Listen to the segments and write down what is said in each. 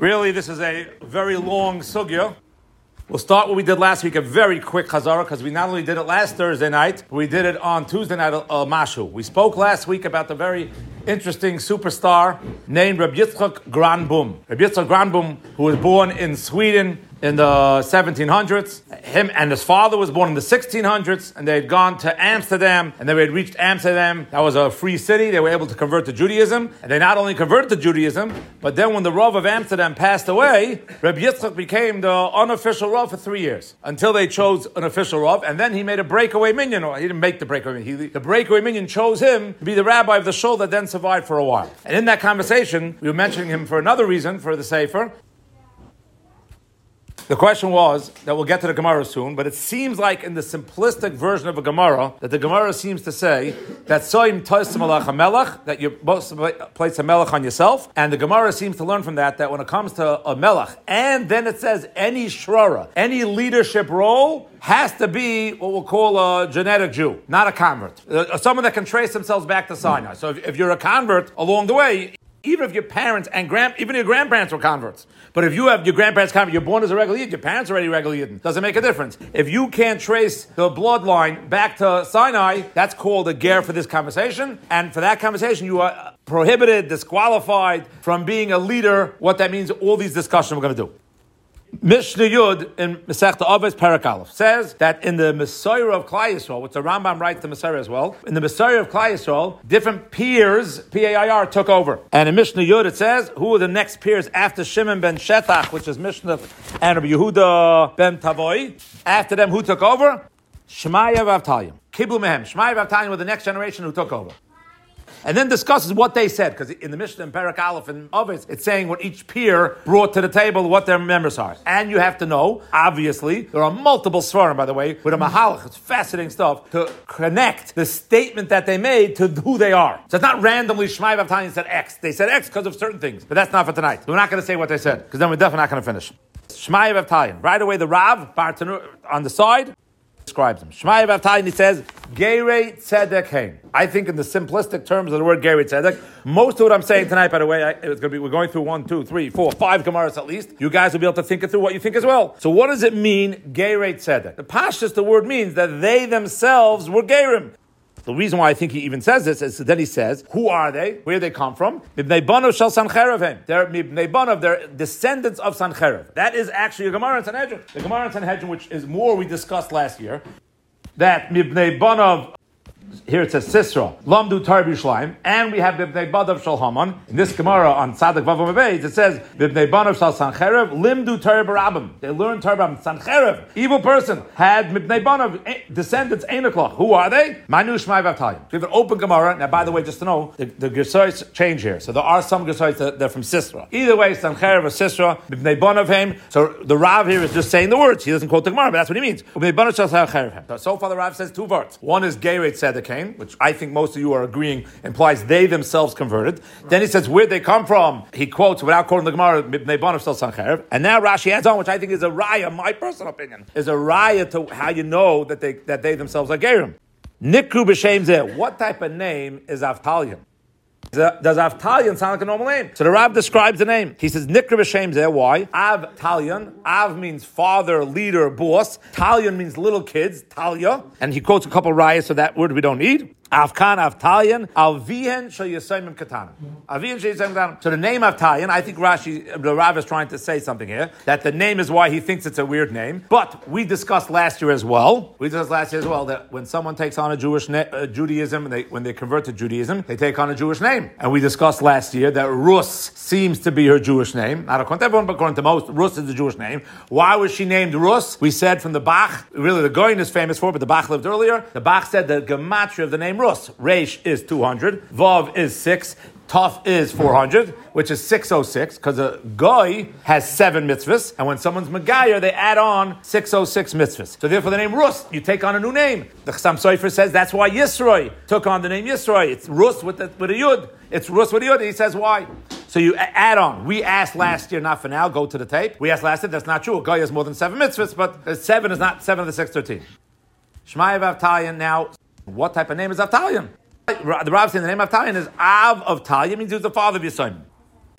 Really, this is a very long sugya. We'll start what we did last week, a very quick chazara, because we not only did it last Thursday night, but we did it on Tuesday night, Mashu. We spoke last week about the very interesting superstar named Rabbi Yitzchak Granbum. Rabbi Yitzchak Granbum, who was born in Sweden in the 1700s. Him and his father was born in the 1600s, and they had gone to Amsterdam, and they had reached Amsterdam. That was a free city. They were able to convert to Judaism, and they not only converted to Judaism, but then when the Rav of Amsterdam passed away, Rabbi Yitzchak became the unofficial Rav for 3 years, until they chose an official Rav, and then he made a breakaway minyan, or he didn't make the breakaway minyan. The breakaway minyan chose him to be the rabbi of the shul that then survived for a while. And in that conversation, we were mentioning him for another reason, for the Sefer. The question was, that we'll get to the Gemara soon, but it seems like in the simplistic version of a Gemara, that the Gemara seems to say that soim tois melech hamelech, that you're supposed to place a melech on yourself, and the Gemara seems to learn from that when it comes to a melech, and then it says any shrara, any leadership role, has to be what we'll call a genetic Jew, not a convert. Someone that can trace themselves back to Sinai. So if you're a convert along the way, even if your parents and even your grandparents were converts, but if you have your grandparents convert, you're born as a regular Yid, your parents are already regular Yid, doesn't make a difference. If you can't trace the bloodline back to Sinai, that's called a ger for this conversation, and for that conversation you are prohibited, disqualified from being a leader. What that means, all these discussions we're going to do. Mishnah Yud in Masechta Avos Perek Aleph says that in the Messiah of Klal Yisrael, which the Rambam writes the Messiah as well, in the Messiah of Klal Yisrael, different peers, P-A-I-R, took over. And in Mishnah Yud it says, who are the next peers after Shimon ben Shetach, which is Mishnah, and Rabbi Yehuda ben Tavoi? After them, who took over? Shmaya v'Avtalya. Kiblu mehem. Shmaya v'Avtalya were the next generation who took over. And then discusses what they said, because in the Mishnah in Perek Aleph and Avos, it's saying what each peer brought to the table, what their members are. And you have to know, obviously, there are multiple svarim, by the way, with a mahalach, it's fascinating stuff, to connect the statement that they made to who they are. So it's not randomly Shmai V'Avtalya said X. They said X because of certain things, but that's not for tonight. We're not going to say what they said, because then we're definitely not going to finish. Shmai V'Avtalya. Right away, the Rav, Bartanur, on the side, describes him. Shmai V'Avtalya, he says, Gerei Tzedek Hein. I think in the simplistic terms of the word Gerei Tzedek, most of what I'm saying tonight, by the way, we're going through 1, 2, 3, 4, 5 Gemaras at least. You guys will be able to think it through what you think as well. So what does it mean, Gerei Tzedek? The Pashtus, the word means that they themselves were Gerim. The reason why I think he even says this is then he says, who are they? Where they come from? Mibnei Banav shel Sancherev. They're Mibnei Banav, they're descendants of Sancherev. That is actually a Gemara in Sanhedrin. The Gemara in Sanhedrin, which is more we discussed last year, that Mibnei Banav, here it says Sisra, Lamdu Tar B'Yushalayim, and we have Mibnei Banav Shel Haman. In this Gemara on Tzadik Vav Beis, it says Mibnei Banav Shel Sancherev, Limdu Tar B'Rabim. They learned Tar B'Rabim. Sancherev, evil person, had Mibnei Banav descendants Einaklach. Who are they? Manu Shmai V'Avtalya. We have an open Gemara. Now, by the way, just to know, the Gesois change here. So there are some Gesois that they're from Sisra. Either way, Sancherev or Sisra, Mibnei Banav Heim. So the Rav here is just saying the words. He doesn't quote the Gemara, but that's what he means. Mibnei Banav Shel Sancherev. So far, the Rav says 2 words. One is Gerei Tzedek Hein, which I think most of you are agreeing implies they themselves converted. Then he says where they come from. He quotes without quoting the Gemara, Mibnei Banav Shel Sancherev. And now Rashi adds on, which I think is a raya, my personal opinion, is a raya to how you know that they themselves are Gerim. Nikru b'shem zeh. What type of name is Avtalya? Does Avtalyan sound like a normal name? So the Rav describes the name. He says, Nikra b'shem zeh. Why? Avtalyan. Av means father, leader, boss. Talyan means little kids. Talya. And he quotes a couple of rayas, so that word we don't need. Avkan Avtalyan, Alvihen Shel Yisayim Katanim. Alvihen Shel Yisayim Katanim. So the name Avtalyan, I think the Rav is trying to say something here, that the name is why he thinks it's a weird name. But we discussed last year as well, that when someone takes on a Jewish Judaism, when they convert to Judaism, they take on a Jewish name. And we discussed last year that Rus seems to be her Jewish name. Not according to everyone, but according to most, Rus is the Jewish name. Why was she named Rus? We said from the Bach, really the Goyin is famous for, but the Bach lived earlier. The Bach said the gematria of the name Rus. Reish is 200, Vav is 6, Taf is 400, which is 606, because a Goy has 7 mitzvahs, and when someone's Megayer, they add on 606 mitzvahs. So therefore the name Rus, you take on a new name. The Chassam Sofer says that's why Yisroi took on the name Yisroi. It's Rus with a Yud. It's Rus with a Yud, and he says why. So you add on. We asked last year, not for now, go to the tape. We asked last year, that's not true. A Goy has more than 7 mitzvahs, but 7 is not 7 of the 613. Shmai V'Avtalya now. What type of name is Avtalyan? The Rav saying the name Avtalyan is Av of Talya, means he was the father of Yisayim.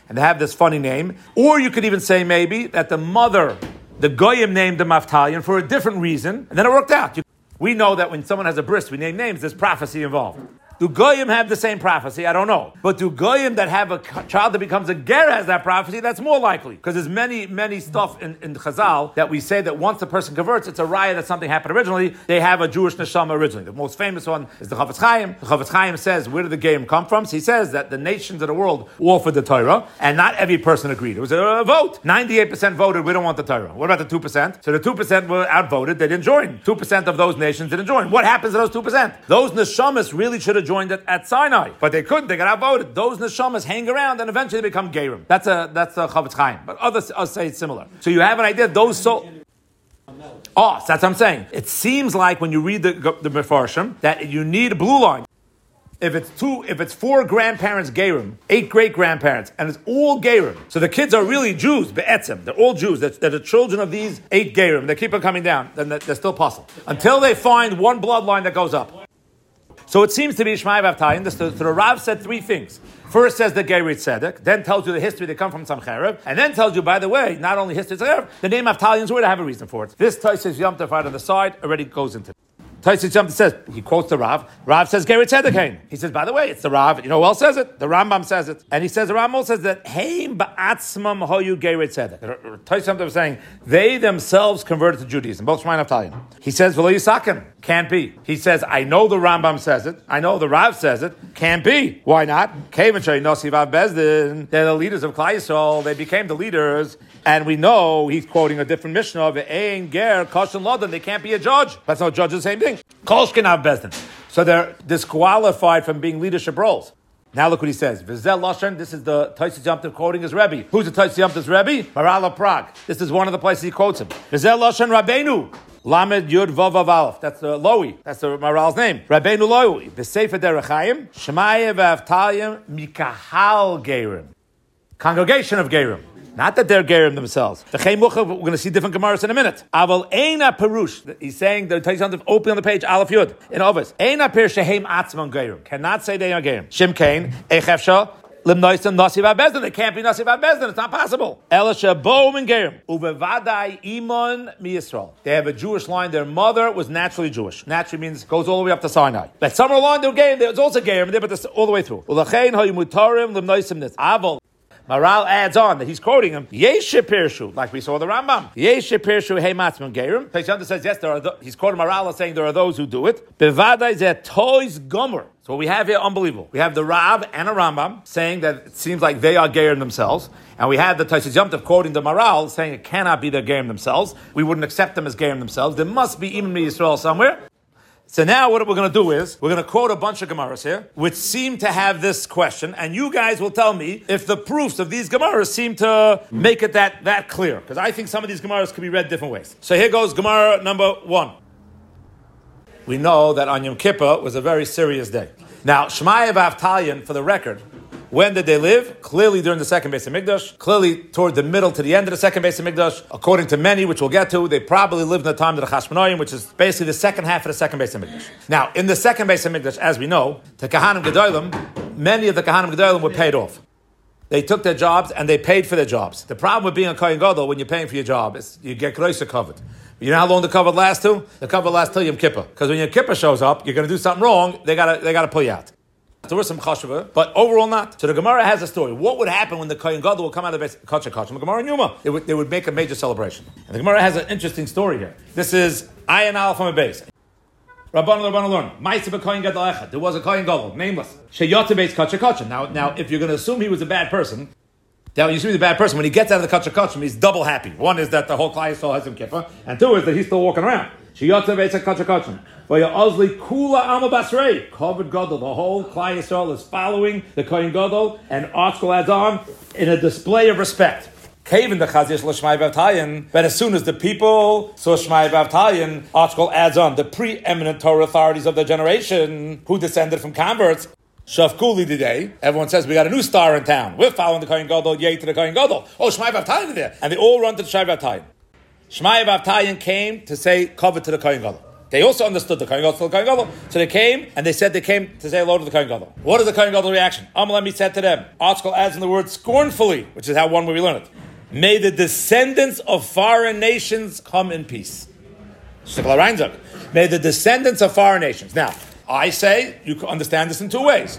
and they have this funny name. Or you could even say maybe that the mother, the Goyim named them Avtalion for a different reason, and then it worked out. We know that when someone has a bris, we name names, there's prophecy involved. Do Goyim have the same prophecy? I don't know. But do Goyim that have a child that becomes a ger has that prophecy? That's more likely. Because there's many stuff in Chazal that we say that once a person converts, it's a raya that something happened originally. They have a Jewish neshama originally. The most famous one is the Chofetz Chaim. The Chofetz Chaim says, where did the Goyim come from? So he says that the nations of the world offered the Torah, and not every person agreed. It was a vote. 98% voted, we don't want the Torah. What about the 2%? So the 2% were outvoted, they didn't join. 2% of those nations didn't join. What happens to those 2%? Those neshamas really should have joined at Sinai, but they couldn't. They got outvoted. Those neshamas hang around and eventually they become gerim. That's the Chofetz Chaim, but others say it's similar. So you have an idea. Those so that's what I'm saying. It seems like when you read the Mefarshim that you need a blue line. If it's 4 grandparents gerim, 8 great grandparents, and it's all gerim, so the kids are really Jews, be'etzem. They're all Jews. They're the children of these 8 gerim. They keep on coming down. Then they're still possible until they find one bloodline that goes up. So it seems to be Shmai Avtayin. The Rav said 3 things. First says the Gerit Tzedek, then tells you the history they come from some Cherev, and then tells you, by the way, not only history Cherev, the name Avtalion's word, I have a reason for it. This Taisus Yom Tov right on the side already goes into it. Taisus Yom Tov says, he quotes the Rav. Rav says Gerit Tzedek Hein. He says, by the way, it's the Rav. You know who else says it? The Rambam says it. And he says, the Rambam says that Hein ba'atzmam hoyu Gerit Tzedek. Taisus Yom Tov is saying, they themselves converted to Judaism, both Shmai and Avtalion. He says, V'lo Yisakim. Can't be. He says, I know the Rambam says it. I know the Rav says it. Can't be. Why not? They're the leaders of Klal Yisrael. They became the leaders. And we know he's quoting a different Mishnah of Ein Ger Koshen Lodan. They can't be a judge. That's not judge, the same thing. Kolshkin Av Bezdin. So they're disqualified from being leadership roles. Now look what he says. Vizel Lashon, this is the Taisus Yom Tov quoting his Rebbe. Who's the Taisus Yom Tov's Rebbe? Maral of Prague. This is one of the places he quotes him. Vizel Lashon Rabbeinu. Lamed Yud Vav Aleph. That's the Loi. That's the Maral's name. Rabbeinu Loi. B'Sefer Derech Chaim. Shemaya v'Avtalim Mikahal Gerim. Congregation of Gerim. Not that they're gerim themselves. The Cheimucha, we're going to see different Gemaras in a minute. Aval Eina Perush. He's saying, the Taisus Yom Tov open on the page, Aleph Yud, in Ovis. Eina Per Shehem Atzman Gerim. Cannot say they are gerim. Shimkain, Echefsha, Limnoisen, Nasiv HaBezdin. They can't be Nasiv HaBezdin. It's not possible. Elisha Bo and Gerim. Uvevadai Imon Mi Yisrael. They have a Jewish line. Their mother was naturally Jewish. Naturally means goes all the way up to Sinai. But some are line, they're gerim. There's also gerim there, but that's all the way through. Ulachein Hayumutarim Limnoisim Nis. Aval. Maral adds on that he's quoting him, Yeshe Pirshu, like we saw the Rambam. Yeshe Pirshu Hey Matzman Gerim. Taisus says, yes, he's quoting Maral as saying there are those who do it. Bevadai Zeh Toys Gomer. So what we have here, unbelievable. We have the Rav and a Rambam saying that it seems like they are Gerim themselves. And we have the Taisus Yom Tov quoting the Maral saying it cannot be their Gerim themselves. We wouldn't accept them as Gerim themselves. There must be Imam Yisrael somewhere. So now what we're going to do is, we're going to quote a bunch of Gemaras here, which seem to have this question, and you guys will tell me if the proofs of these Gemaras seem to make it that clear. Because I think some of these Gemaras could be read different ways. So here goes Gemara number 1. We know that on Yom Kippur was a very serious day. Now, Shmaya v'Avtalion, for the record, when did they live? Clearly during the second Beis HaMikdash. Clearly toward the middle to the end of the second Beis HaMikdash. According to many, which we'll get to, they probably lived in the time of the Chashmonaim, which is basically the second half of the second Beis HaMikdash. Now, in the second Beis HaMikdash, as we know, the Kahanim Gedolim, many of the Kahanim Gedolim were paid off. They took their jobs and they paid for their jobs. The problem with being a Kohen Gadol when you're paying for your job is you get Groisa covered. You know how long the covered lasts to? The covered lasts till Yom Kippur. Because when Yom Kippur shows up, you're going to do something wrong, they gotta pull you out. There was some chashava, but overall not. So the Gemara has a story. What would happen when the Kohen Gadol would come out of the Kachar Kachar? The Gemara in Yuma. They would make a major celebration. And the Gemara has an interesting story here. This is Ayin Aleph from a base. Rabbanon learn. Ma'aseh Kohen Gadol Echad. There was a Kohen Gadol, nameless. Sheyotze beis Kachar Kachar. Now, if you're going to assume he was a bad person, now you assume he's a bad person. When he gets out of the Kachar Kachar, he's double happy. One is that the whole Klal Yisrael has him kippah, and 2 is that he's still walking around. Sheyotze beis Kachar Kachar. V'ya'ozli kula alma basrei. Covered Gadol. The whole Klal Yisrael is following the Kohen Gadol, and Archkel adds on in a display of respect. Kaven the Chazish l'Shmai B'Avtayin, but as soon as the people saw Shmai B'Avtayin, Archkel adds on the preeminent Torah authorities of the generation who descended from converts. Shafkuli today, everyone says we got a new star in town. We're following the Kohen Gadol, yay to the Kohen Gadol. Oh, Shmai B'Avtayin is there, and they all run to the Shmai B'Avtayin. Shmai B'Avtayin came to say cover to the Kohen Gadol. They also understood the Kohen Gadol to the Kohen Gadol. So they came, and they came to say hello to the Kohen Gadol. What is the Kohen Gadol reaction? Amalemi said to them, Article adds in the word scornfully, which is how one way we learn it. May the descendants of foreign nations come in peace. May the descendants of foreign nations. Now, I say, you can understand this in two ways.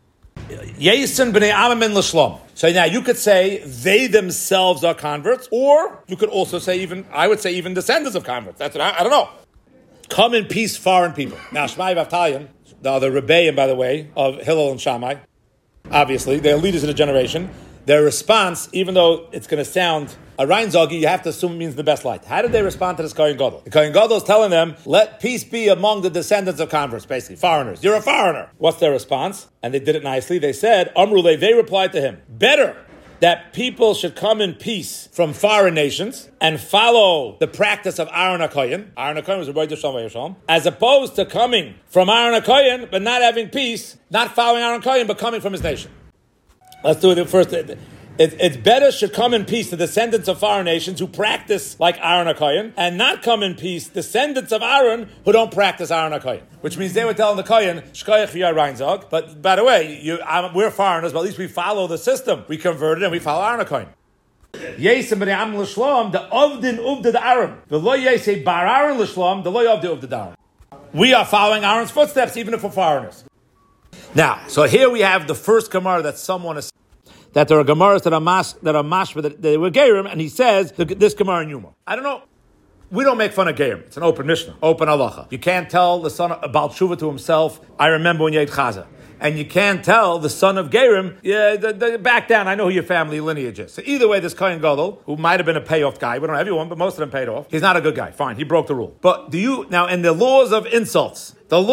Yesin b'nei amamin l'shlom. So now you could say they themselves are converts, or you could also say I would say even descendants of converts. That's what I don't know. Come in peace, foreign people. Now Shmai Vavtalion, the Rebbeim, by the way, of Hillel and Shammai, obviously, they're leaders in the generation. Their response, even though it's going to sound a Reinzagi, you have to assume it means the best light. How did they respond to this Kohen Gadol? The Kohen Gadol is telling them, let peace be among the descendants of converts, basically, foreigners. You're a foreigner. What's their response? And they did it nicely. They said, Amrule, they replied to him, better that people should come in peace from foreign nations and follow the practice of Aaron HaKohen. Aaron HaKohen was a Rebbe Shalom, as opposed to coming from Aaron HaKohen, but not having peace, not following Aaron HaKohen, but coming from his nation. Let's do it first. It's better should come in peace the descendants of foreign nations who practice like Aaron HaKohen, and not come in peace descendants of Aaron who don't practice Aaron HaKohen. Which means they were telling the Kohen, Shkoyach v'yar Reinzog. But by the way, we're foreigners, but at least we follow the system. We converted and we follow Aaron HaKohen. Yesim b'nei am l'shlom, the ovdin uvdid Aaron. The lo yesei bar Aaron l'shlom, the lo yovdid uvdid Aaron. We are following Aaron's footsteps, even if we're foreigners. Now, so here we have the first Gemara that someone is that there are Gemaras that are mashma that they were Gerim, and he says this Gemara in Yuma. I don't know. We don't make fun of Gerim. It's an open Mishnah, open halacha. You can't tell the son of Baal Tshuva to himself, I remember when you ate chaza. And you can't tell the son of Gerim, back down, I know who your family lineage is. So either way, this Kohen Gadol, who might have been a payoff guy, we don't have everyone, but most of them paid off, he's not a good guy. Fine, he broke the rule. But now in the laws of insults,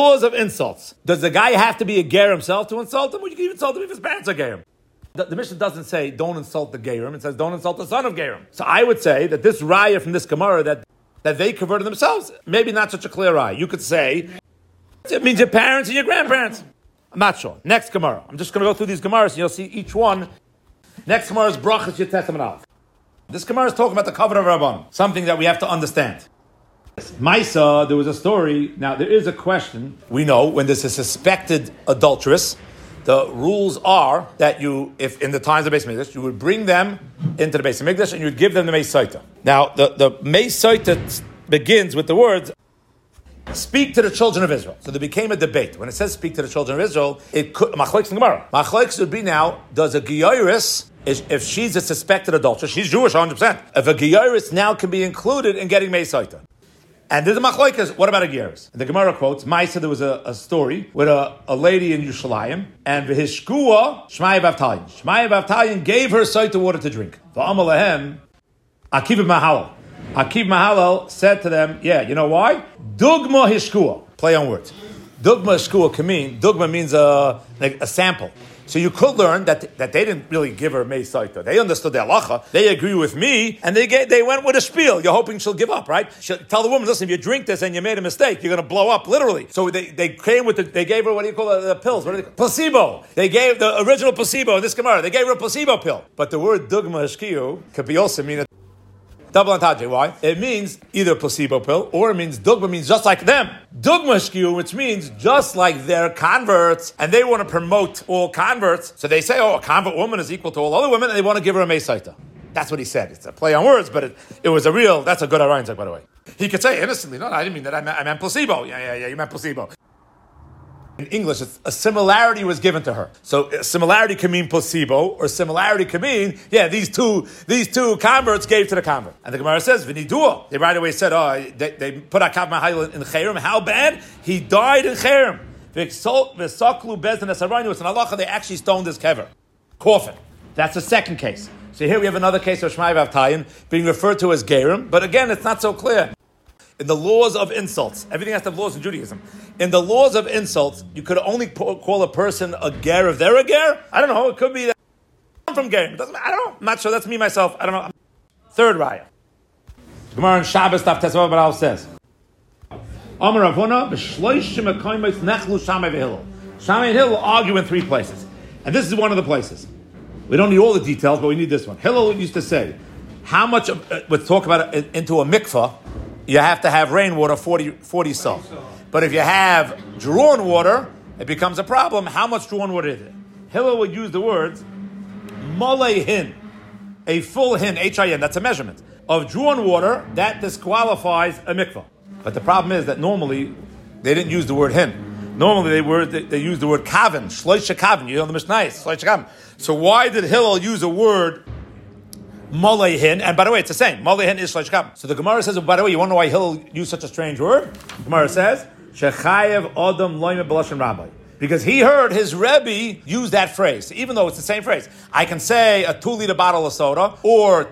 does the guy have to be a Ger himself to insult him? Or you can even insult him if his parents are Gerim? The Mishnah doesn't say don't insult the Gerim, it says don't insult the son of Gerim. So I would say that this raya from this Gemara that they converted themselves, maybe not such a clear raya. You could say it means your parents and your grandparents. I'm not sure. Next Gemara. I'm just going to go through these Gemaras and you'll see each one. Next Gemara is Brachas Yud Testament Aleph. This Gemara is talking about the covenant of Rabban, something that we have to understand. Maisa, there was a story. Now, there is a question. We know when there's a suspected adulteress, the rules are that if in the times of Beis Mikdash, you would bring them into the Beis Mikdash and you would give them the Meis Saita. Now, the Meis Saita begins with the words, speak to the children of Israel. So there became a debate. When it says speak to the children of Israel, it could, Machlokes in Gemara. Machlokes would be now, does a Giyaris, if she's a suspected adulteress, she's Jewish 100%, if a Giyaris now can be included in getting Meis Saita. And there's a machlokes. What about a Giyaris? The Gemara quotes, Maisa, there was a story with a lady in Yerushalayim, and v'hishkua Shmai Vavtalion. Shmai Vavtalion gave her Saita water to drink. V'amal lahem, Akiv Mahalal. Akiv Mahalal said to them, yeah, you know why? Dugma hishkua. Play on words. Dugma hishkua can mean, dugma means a sample. So you could learn that they didn't really give her Meis Saita. They understood the halacha. They agree with me, and they went with a spiel. You're hoping she'll give up, right? She'll tell the woman, listen, if you drink this and you made a mistake, you're going to blow up, literally. So they came with they gave her, what do you call it, the pills? What do they call it? Placebo. They gave the original placebo in this Gemara. They gave her a placebo pill. But the word dugma hishkiu could be also mean double entendre. Why? It means either a placebo pill, or it means dugma means just like them. Dugma shkiu, which means just like they're converts, and they want to promote all converts. So they say, a convert woman is equal to all other women, and they want to give her a Meis Saita. That's what he said. It's a play on words, but it was that's a good Arayin, by the way. He could say innocently, no, I didn't mean that. I meant placebo. Yeah, you meant placebo. In English, a similarity was given to her. So similarity can mean placebo, or similarity can mean, these two converts gave to the convert. And the Gemara says, V'nidua. They right away said, they put Akav Mahayil in Cherem. How bad? He died in Cherem. V'saklu bezdin esaraynu. It's an halacha, they actually stoned his kever. Coffin. That's the second case. So here we have another case of Shmai Vavtalion being referred to as Gerim, but again, it's not so clear. In the laws of insults, everything has to have laws in Judaism. In the laws of insults, you could only call a person a ger if they're a ger. I don't know. It could be that I'm from ger. I don't know. I'm not sure. That's me myself. I don't know. Third raya. Gemara in Shabbos Daf Tesvav Baral says, Amar Ravuna b'shloishim ekaymes nechlu Shammai v'Hillel. Shammai and Hillel argue in three places, and this is one of the places. We don't need all the details, but we need this one. Hillel used to say, how much would talk about it into a mikvah. you have to have rainwater 40 so. But if you have drawn water, it becomes a problem. How much drawn water is it? Hillel would use the words malei hin, a full hin, H-I-N, that's a measurement, of drawn water, that disqualifies a mikvah. But the problem is that normally they didn't use the word hin. Normally they used the word kaven, shloisha kaven. You know the Mishnah is shloisha kaven. So why did Hillel use a word malei hin? And by the way, it's the same. Malei hin is shloisha kaven. So the Gemara says, by the way, you want to know why Hillel used such a strange word? The Gemara says, shechayev adam loime b'lashon rabbi. Because he heard his Rebbe use that phrase, even though it's the same phrase. I can say a 2-liter bottle of soda or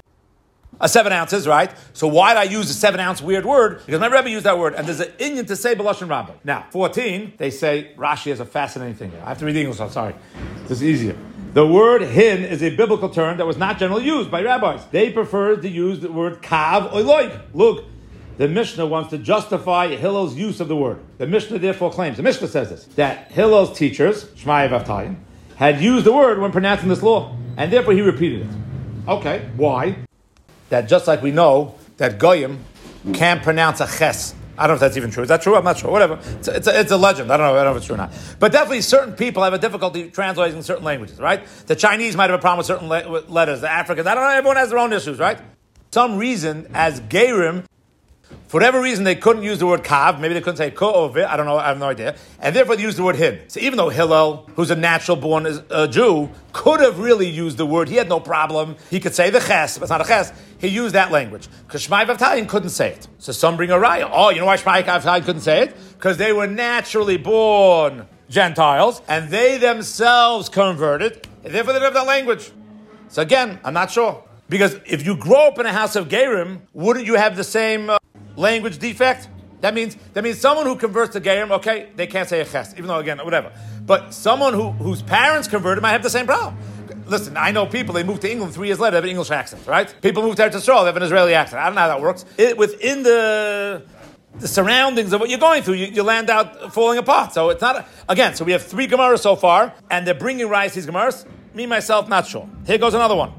a 7 ounces, right? So why did I use a 7-ounce weird word? Because my Rebbe used that word, and there's an inyan to say b'lashon rabbi. Now, 14, they say Rashi has a fascinating thing here. I have to read the English, I'm sorry. This is easier. The word hin is a biblical term that was not generally used by rabbis. They preferred to use the word kav or loig. Look, the Mishnah wants to justify Hillel's use of the word. The Mishnah therefore claims, the Mishnah says this, that Hillel's teachers, Shmaya Vavtalim, had used the word when pronouncing this law, and therefore he repeated it. Okay, why? That just like we know that Goyim can't pronounce a ches. I don't know if that's even true. Is that true? I'm not sure. Whatever. It's a legend. I don't know if it's true or not. But definitely certain people have a difficulty translating certain languages, right? The Chinese might have a problem with certain letters. The Africans, I don't know, everyone has their own issues, right? Some reason, as Gerim, for whatever reason, they couldn't use the word kav. Maybe they couldn't say ko over it. I don't know. I have no idea. And therefore, they used the word hin. So even though Hillel, who's a natural-born Jew, could have really used the word, he had no problem. He could say the ches, but it's not a ches. He used that language. Because Shmai Vavtalim couldn't say it. So some bring a raya. Oh, you know why Shmai Vavtalim couldn't say it? Because they were naturally born Gentiles, and they themselves converted, and therefore they didn't have that language. So again, I'm not sure. Because if you grow up in a house of Gerim, wouldn't you have the same language defect? That means someone who converts to Gerim, okay, they can't say a ches, even though, again, whatever. But someone whose parents converted might have the same problem. Listen, I know people, they moved to England 3 years later, they have an English accent, right? People move to Eretz Yisrael, they have an Israeli accent. I don't know how that works. Within the surroundings of what you're going through, you land out falling apart. So it's not, again, so we have 3 Gemaras so far, and they're bringing rise these Gemaras. Me, myself, not sure. Here goes another one.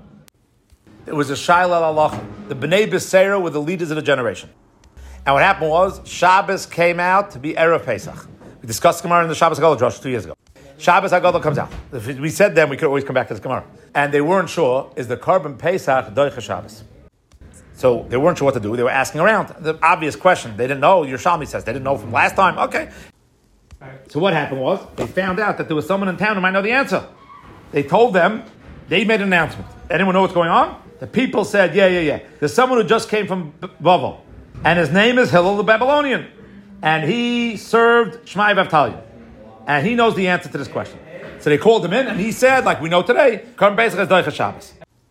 It was a Shaila al-Halacha. The Bnei Beseira were the leaders of the generation. And what happened was, Shabbos came out to be Erev Pesach. We discussed Gemara in the Shabbos Haggadah, Josh, 2 years ago. Shabbos Haggadah comes out. If we said then, we could always come back to this Gemara. And they weren't sure, is the Korban Pesach Doicha Shabbos? So they weren't sure what to do. They were asking around. The obvious question, they didn't know, Yerushalmi says, they didn't know from last time. Okay. So what happened was, they found out that there was someone in town who might know the answer. They told them, they made an announcement. Anyone know what's going on? The people said, yeah. There's someone who just came from Bavel. And his name is Hillel the Babylonian. And he served Shmai Vavtalim. And he knows the answer to this question. So they called him in, and he said, like we know today, Korban Pesach is Doicha Shabbos.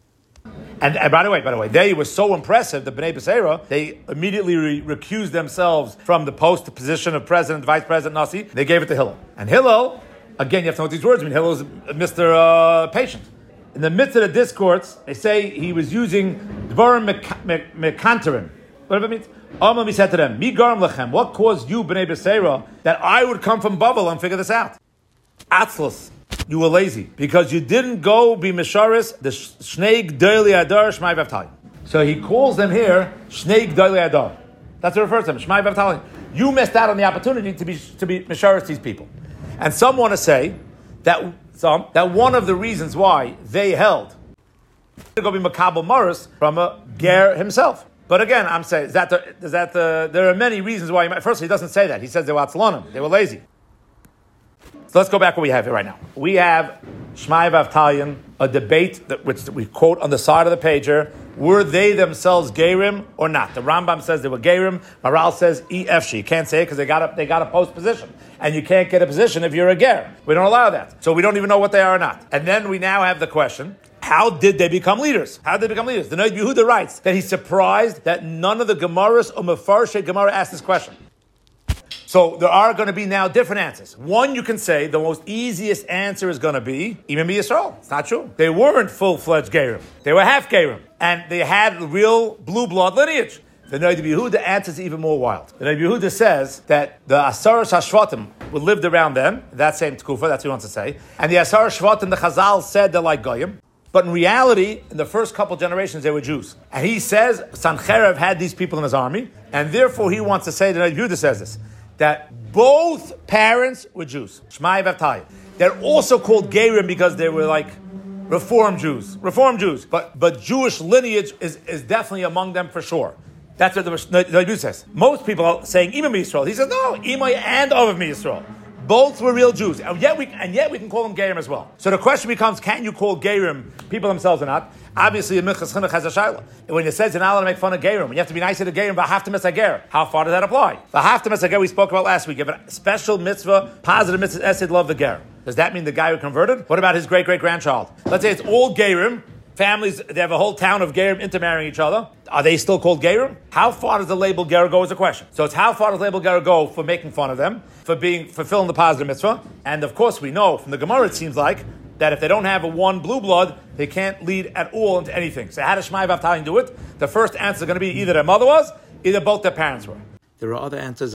And by the way, they were so impressive, the Bnei Beseira, they immediately recused themselves from the post, the position of president, vice president, Nasi. They gave it to Hillel. And Hillel, again, you have to know what these words mean. Hillel is Mr. Patient. In the midst of the discourse, they say he was using Dvarim Mekantarim. Whatever it means. He said to them, Mi garam lechem, what caused you, Bnei Beseira, that I would come from Bavel and figure this out? Atzlus, you were lazy, because you didn't go be Misharis, the Shnei Gdolei Adar Shmai Vavtalim. So he calls them here, Shnei Gdolei Adar. That's what it refers to them, Shmai Vavtalim. You missed out on the opportunity to be Misharis these people. And some want to say that one of the reasons why they held to go be Makabel Morris from a Ger himself. But again, I'm saying, there are many reasons why. First, he doesn't say that. He says they were atzlonim. They were lazy. So let's go back what we have here right now. We have Shmai Vavtalim, a debate which we quote on the side of the pager. Were they themselves Gerim or not? The Rambam says they were Gerim. Maral says EFC. You can't say it because they got a post position. And you can't get a position if you're a Ger. We don't allow that. So we don't even know what they are or not. And then we now have the question, how did they become leaders? The Noid Yehuda writes that he's surprised that none of the Gemaras or Mefarshe Gemara asked this question. So there are going to be now different answers. One, you can say the most easiest answer is going to be Imam Yisrael. It's not true. They weren't full-fledged Gerim. They were half Gerim. And they had real blue blood lineage. The Noid Yehuda answers even more wild. The Noid Yehuda says that the Asar Shvatim who lived around then, that same Tkufa, that's what he wants to say. And the Asar Shvatim, the Chazal said they're like Goyim. But in reality, in the first couple generations, they were Jews. And he says Sancherev had these people in his army, and therefore he wants to say that Yehuda says this, that both parents were Jews. Shmai v'Avtai. They're also called Gerim because they were like Reform Jews. But Jewish lineage is definitely among them for sure. That's what the Yehuda says. Most people are saying Imam Yisrael. He says no, Imai and Aviv Yisrael. Both were real Jews, and yet we can call them Gerim as well. So the question becomes: can you call Gerim people themselves or not? Obviously, the Minchas Chinuch has a shayla. When it says you're not allowed to make fun of Gerim, you have to be nice to the Gerim. V'haftem es hager. How far does that apply? V'haftem es hager we spoke about last week. You have a special mitzvah, positive mitzvah, esid love the Ger. Does that mean the guy who converted? What about his great grandchild? Let's say it's all Gerim. Families, they have a whole town of Gerim intermarrying each other. Are they still called Gerim? How far does the label Ger go is a question. So it's how far does the label Ger go for making fun of them, for fulfilling the positive mitzvah? And of course we know from the Gemara it seems like that if they don't have a one blue blood, they can't lead at all into anything. So how does Shmai v'Avtai do it? The first answer is going to be either their mother was, either both their parents were. There are other answers.